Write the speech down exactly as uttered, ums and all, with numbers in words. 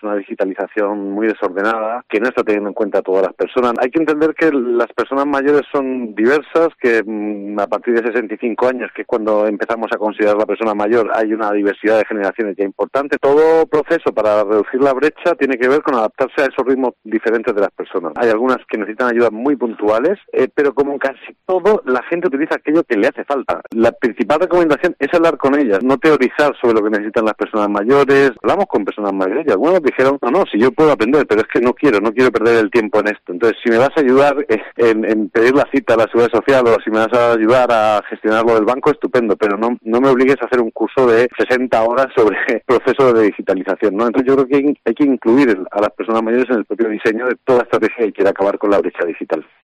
una digitalización muy desordenada, que no está teniendo en cuenta a todas las personas. Hay que entender que las personas mayores son diversas, que mmm, a partir de sesenta y cinco años, que es cuando empezamos a considerar la persona mayor, hay una diversidad de generaciones ya importante. Todo proceso para reducir la brecha tiene que ver con adaptarse a esos ritmos diferentes de las personas. Hay algunas que necesitan ayuda muy puntuales, eh, pero como casi todo, la gente utiliza aquello que le hace falta. La principal recomendación es hablar con ellas, no teorizar sobre lo que necesitan las personas mayores. Hablamos con personas mayores y algunos dijeron, no, no, si yo puedo aprender, pero es que no quiero, no quiero perder el tiempo en esto. Entonces, si me vas a ayudar en, en pedir la cita a la Seguridad Social o si me vas a ayudar a gestionar lo del banco, estupendo, pero no, no me obligues a hacer un curso de sesenta horas sobre el proceso de digitalización, ¿no? Entonces, yo creo que hay, hay que incluir a las personas mayores en el propio diseño de toda estrategia que quiera acabar con la brecha digital.